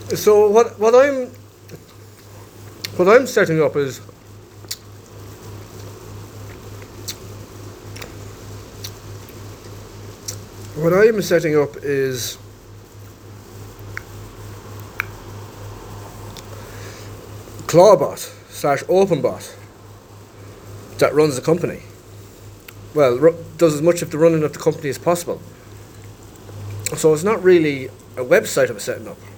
So what I'm setting up is what I'm setting up is Clawbot slash OpenBot that runs the company. Well, does as much of the running of the company as possible. So it's not really a website I'm setting up.